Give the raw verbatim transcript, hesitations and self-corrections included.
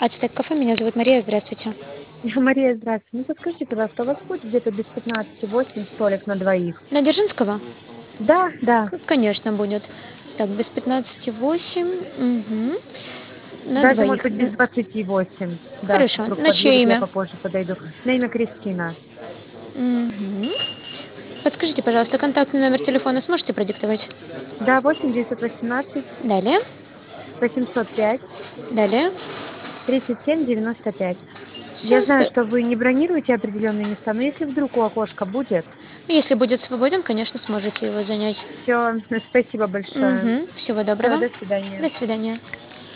Ацтек кафе, меня зовут Мария, здравствуйте. Мария, здравствуйте. Ну, подскажите, пожалуйста, у вас будет где-то без пятнадцати восемь столик на двоих? На Дзержинского? Да, да. К конечно, будет. Так, без пятнадцати восемь. Мгм. На Даже, может двоих. быть, без Н двадцати восемь. Да, Хорошо. супруг На чье подъедет, я имя? попозже подойду. На имя Кристина. Мгм. Подскажите, пожалуйста, контактный номер телефона сможете продиктовать? Да, восемь девятьсот восемнадцать Далее. восемьсот пять Далее. тридцать семь девяносто пять. Я Всё, знаю, спа что вы не бронируете определенные места, но если вдруг у окошка будет. Если будет свободен, конечно, сможете его занять. Всё, спасибо большое. Мгм. Всего Всё, доброго. до свидания. До свидания.